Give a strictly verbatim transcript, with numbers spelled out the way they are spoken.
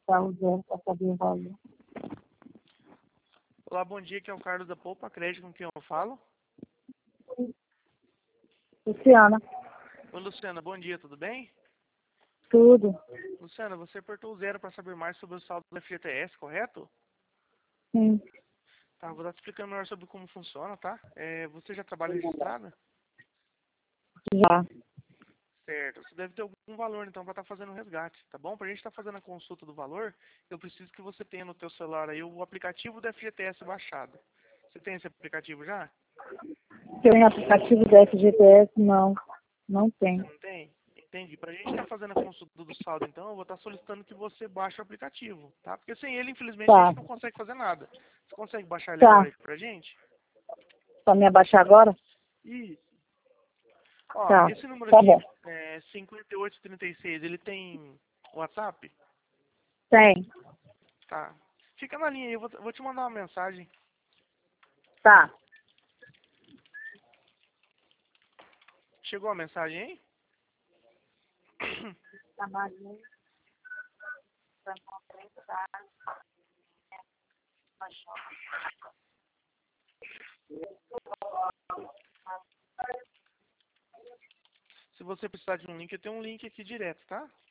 passar o zero para saber o valor. Olá, bom dia, aqui é o Carlos da Poupa Crédito, com quem eu falo? Luciana, Oi, Luciana, bom dia, tudo bem? tudo. Luciana, você apertou o zero para saber mais sobre o saldo do F G T S, correto? Sim, Tá, vou estar te explicando melhor sobre como funciona, tá? É, você já trabalha registrada? já. Certo, você deve ter algum valor, então, para estar fazendo o resgate, tá bom? Para a gente estar fazendo a consulta do valor, eu preciso que você tenha no teu celular aí o aplicativo do F G T S baixado. Você tem esse aplicativo já? Tem aplicativo da F G T S? Não, não Você tem. não tem? Entendi. Para a gente estar fazendo a consulta do saldo, então, eu vou estar solicitando que você baixe o aplicativo, tá? Porque sem ele, infelizmente, a Tá, gente não consegue fazer nada. Você consegue baixar ele agora tá. aí pra gente? Para me abaixar agora? Isso. Ó, Tá, esse número tá aqui, bom. é cinquenta e oito trinta e seis, ele tem WhatsApp? Tem. Tá. Fica na linha aí, eu vou, eu vou te mandar uma mensagem. Tá. Chegou a mensagem aí? Trabalhei. Se você precisar de um link, eu tenho um link aqui direto, tá?